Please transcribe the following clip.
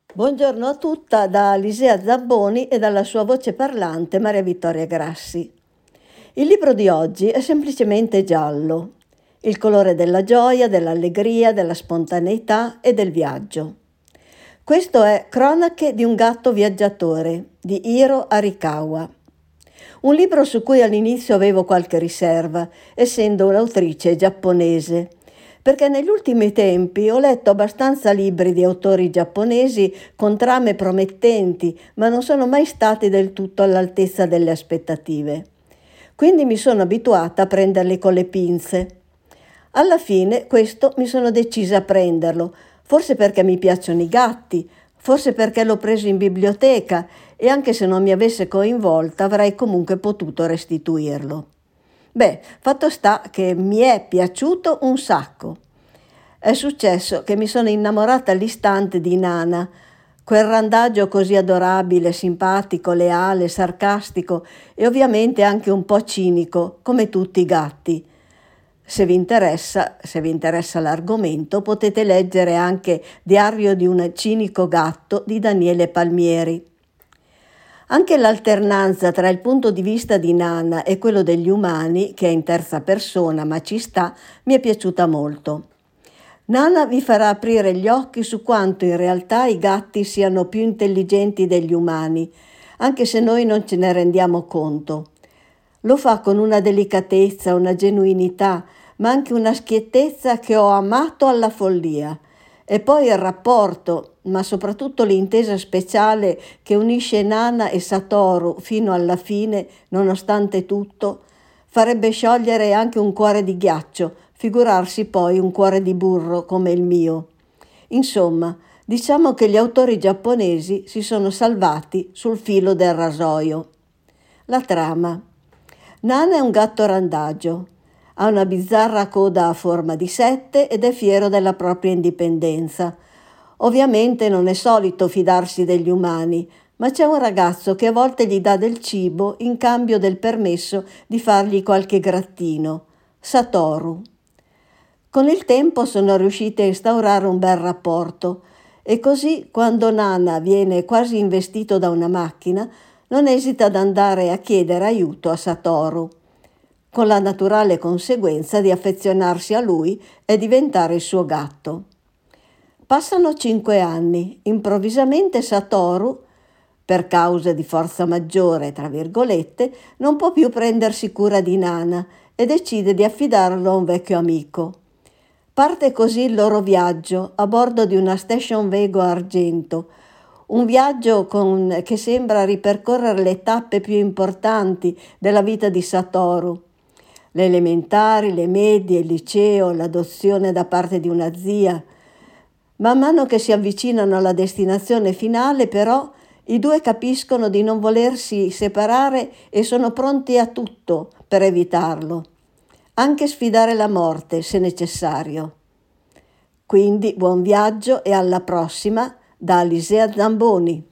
Buongiorno a tutta da Alisea Zabboni e dalla sua voce parlante Maria Vittoria Grassi. Il libro di oggi è semplicemente giallo, il colore della gioia, dell'allegria, della spontaneità e del viaggio. Questo è Cronache di un gatto viaggiatore di Hiro Arikawa. Un libro su cui all'inizio avevo qualche riserva, essendo un'autrice giapponese, perché negli ultimi tempi ho letto abbastanza libri di autori giapponesi con trame promettenti, ma non sono mai stati del tutto all'altezza delle aspettative. Quindi mi sono abituata a prenderli con le pinze. Alla fine questo mi sono decisa a prenderlo, forse perché mi piacciono i gatti, forse perché l'ho preso in biblioteca e anche se non mi avesse coinvolta avrei comunque potuto restituirlo. Fatto sta che mi è piaciuto un sacco. È successo che mi sono innamorata all'istante di Nana, quel randagio così adorabile, simpatico, leale, sarcastico e ovviamente anche un po' cinico, come tutti i gatti. Se vi interessa l'argomento, potete leggere anche Diario di un cinico gatto di Daniele Palmieri. Anche l'alternanza tra il punto di vista di Nana e quello degli umani, che è in terza persona ma ci sta, mi è piaciuta molto. Nana vi farà aprire gli occhi su quanto in realtà i gatti siano più intelligenti degli umani, anche se noi non ce ne rendiamo conto. Lo fa con una delicatezza, una genuinità, ma anche una schiettezza che ho amato alla follia. E poi il rapporto, ma soprattutto l'intesa speciale che unisce Nana e Satoru fino alla fine, nonostante tutto, farebbe sciogliere anche un cuore di ghiaccio, figurarsi poi un cuore di burro come il mio. Insomma, diciamo che gli autori giapponesi si sono salvati sul filo del rasoio. La trama. Nana è un gatto randagio. Ha una bizzarra coda a forma di sette ed è fiero della propria indipendenza. Ovviamente non è solito fidarsi degli umani, ma c'è un ragazzo che a volte gli dà del cibo in cambio del permesso di fargli qualche grattino. Satoru. Con il tempo sono riusciti a instaurare un bel rapporto e così quando Nana viene quasi investito da una macchina non esita ad andare a chiedere aiuto a Satoru, con la naturale conseguenza di affezionarsi a lui e diventare il suo gatto. Passano 5 anni, improvvisamente Satoru, per cause di forza maggiore, tra virgolette, non può più prendersi cura di Nana e decide di affidarlo a un vecchio amico. Parte così il loro viaggio a bordo di una station Wagon argento, un viaggio che sembra ripercorrere le tappe più importanti della vita di Satoru. Le elementari, le medie, il liceo, l'adozione da parte di una zia. Man mano che si avvicinano alla destinazione finale, però, i due capiscono di non volersi separare e sono pronti a tutto per evitarlo, anche sfidare la morte se necessario. Quindi buon viaggio e alla prossima da Alisea Zamboni.